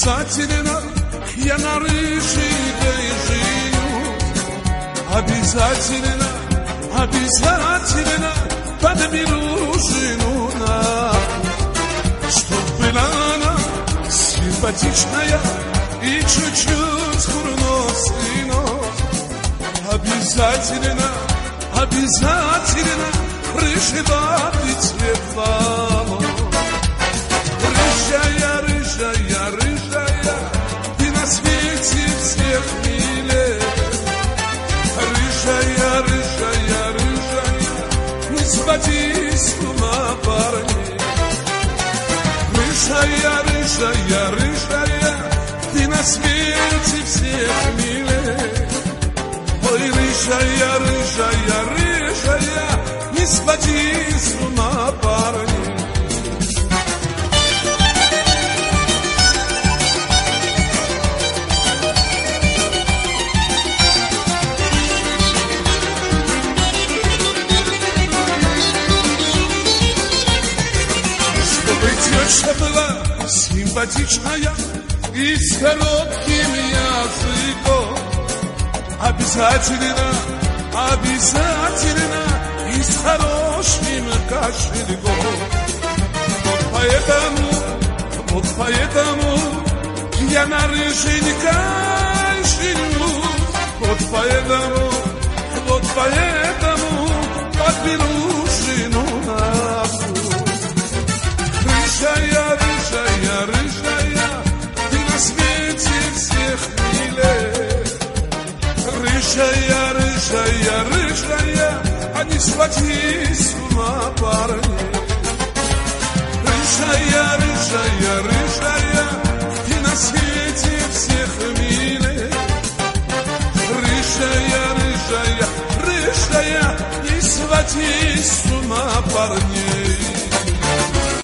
Обязательно я на рыженькой женюсь. Обязательно, обязательно подберу жену нахуй. Чтоб была она симпатичная и чуть-чуть курносый нос. Обязательно, обязательно рыжеватый цвет волос. Рыжая, рыжая, рыжая, ты на свете всех милее. Рыжая, рыжая, рыжая, не своди с ума парней. Рыжая, рыжая, рыжая, ты на свете всех милее. Ой, рыжая, рыжая, рыжая, не своди с ума парней. Теща была симпатичная и с коротким языком. Обязательно, обязательно и с хорошим кошельком. Вот поэтому я на рыженькой женюсь. Вот поэтому подберу жену нахуй. Рыжая, рыжая, рыжая, ты на свете всех милее. Рыжая, рыжая, рыжая, а не схвати с ума парней. Рыжая, рыжая, рыжая, ты на свете всех милее. Рыжая, рыжая, рыжая, не схвати с ума парней.